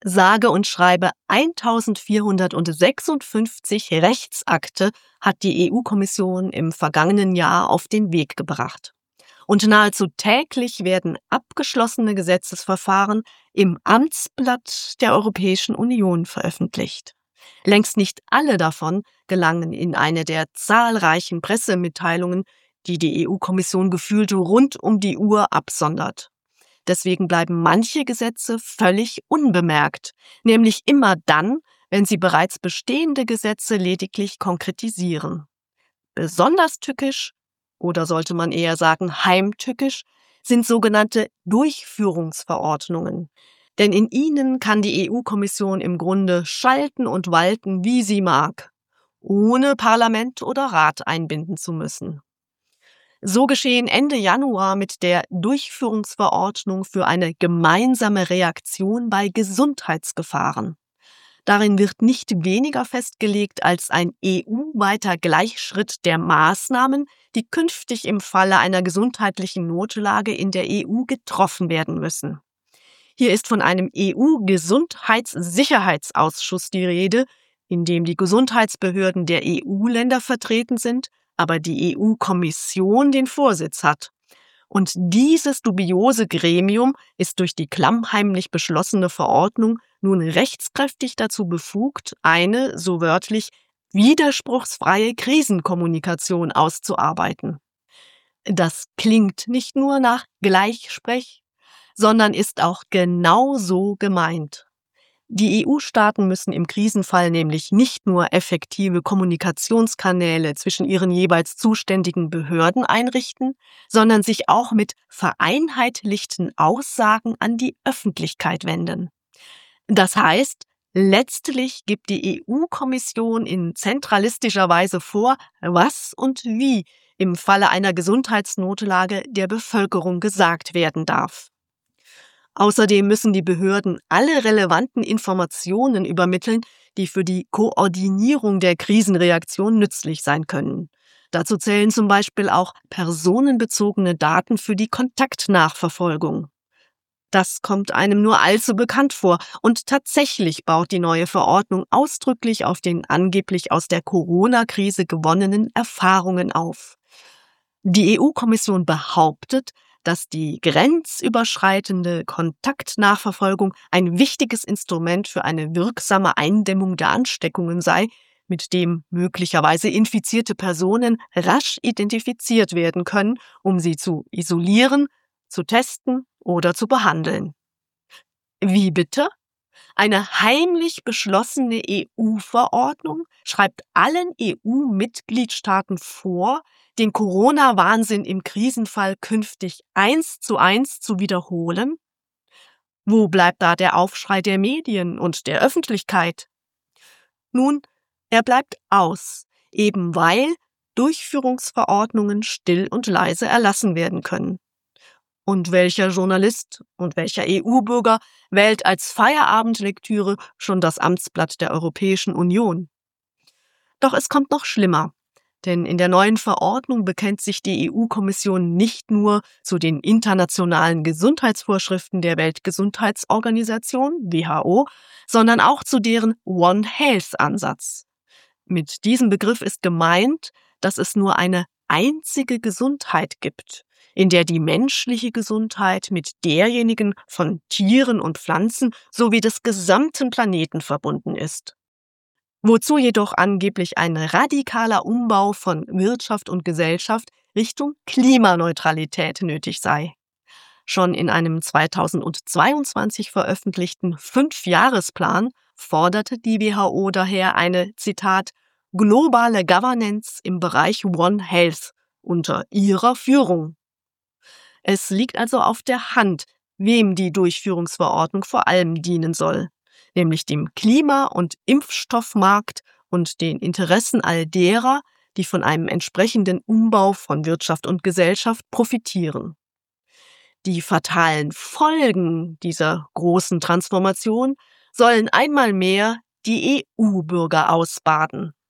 Sage und schreibe 1456 Rechtsakte hat die EU-Kommission im vergangenen Jahr auf den Weg gebracht. Und nahezu täglich werden abgeschlossene Gesetzesverfahren im Amtsblatt der Europäischen Union veröffentlicht. Längst nicht alle davon gelangen in eine der zahlreichen Pressemitteilungen, die die EU-Kommission gefühlt rund um die Uhr absondert. Deswegen bleiben manche Gesetze völlig unbemerkt, nämlich immer dann, wenn sie bereits bestehende Gesetze lediglich konkretisieren. Besonders tückisch, oder sollte man eher sagen heimtückisch, sind sogenannte Durchführungsverordnungen. Denn in ihnen kann die EU-Kommission im Grunde schalten und walten, wie sie mag, ohne Parlament oder Rat einbinden zu müssen. So geschehen Ende Januar mit der Durchführungsverordnung für eine gemeinsame Reaktion bei Gesundheitsgefahren. Darin wird nicht weniger festgelegt als ein EU-weiter Gleichschritt der Maßnahmen, die künftig im Falle einer gesundheitlichen Notlage in der EU getroffen werden müssen. Hier ist von einem EU-Gesundheitssicherheitsausschuss die Rede, in dem die Gesundheitsbehörden der EU-Länder vertreten sind, aber die EU-Kommission den Vorsitz hat. Und dieses dubiose Gremium ist durch die klammheimlich beschlossene Verordnung nun rechtskräftig dazu befugt, eine, so wörtlich, widerspruchsfreie Krisenkommunikation auszuarbeiten. Das klingt nicht nur nach Gleichsprech, sondern ist auch genau so gemeint. Die EU-Staaten müssen im Krisenfall nämlich nicht nur effektive Kommunikationskanäle zwischen ihren jeweils zuständigen Behörden einrichten, sondern sich auch mit vereinheitlichten Aussagen an die Öffentlichkeit wenden. Das heißt, letztlich gibt die EU-Kommission in zentralistischer Weise vor, was und wie im Falle einer Gesundheitsnotlage der Bevölkerung gesagt werden darf. Außerdem müssen die Behörden alle relevanten Informationen übermitteln, die für die Koordinierung der Krisenreaktion nützlich sein können. Dazu zählen zum Beispiel auch personenbezogene Daten für die Kontaktnachverfolgung. Das kommt einem nur allzu bekannt vor und tatsächlich baut die neue Verordnung ausdrücklich auf den angeblich aus der Corona-Krise gewonnenen Erfahrungen auf. Die EU-Kommission behauptet, dass die grenzüberschreitende Kontaktnachverfolgung ein wichtiges Instrument für eine wirksame Eindämmung der Ansteckungen sei, mit dem möglicherweise infizierte Personen rasch identifiziert werden können, um sie zu isolieren, zu testen oder zu behandeln. Wie bitte? Eine heimlich beschlossene EU-Verordnung schreibt allen EU-Mitgliedstaaten vor, den Corona-Wahnsinn im Krisenfall künftig 1:1 zu wiederholen? Wo bleibt da der Aufschrei der Medien und der Öffentlichkeit? Nun, er bleibt aus, eben weil Durchführungsverordnungen still und leise erlassen werden können. Und welcher Journalist und welcher EU-Bürger wählt als Feierabendlektüre schon das Amtsblatt der Europäischen Union? Doch es kommt noch schlimmer, denn in der neuen Verordnung bekennt sich die EU-Kommission nicht nur zu den internationalen Gesundheitsvorschriften der Weltgesundheitsorganisation, WHO, sondern auch zu deren One Health-Ansatz. Mit diesem Begriff ist gemeint, dass es nur eine einzige Gesundheit gibt, in der die menschliche Gesundheit mit derjenigen von Tieren und Pflanzen sowie des gesamten Planeten verbunden ist. Wozu jedoch angeblich ein radikaler Umbau von Wirtschaft und Gesellschaft Richtung Klimaneutralität nötig sei. Schon in einem 2022 veröffentlichten 5-Jahresplan forderte die WHO daher eine, Zitat, globale Governance im Bereich One Health unter ihrer Führung. Es liegt also auf der Hand, wem die Durchführungsverordnung vor allem dienen soll, nämlich dem Klima- und Impfstoffmarkt und den Interessen all derer, die von einem entsprechenden Umbau von Wirtschaft und Gesellschaft profitieren. Die fatalen Folgen dieser großen Transformation sollen einmal mehr die EU-Bürger ausbaden.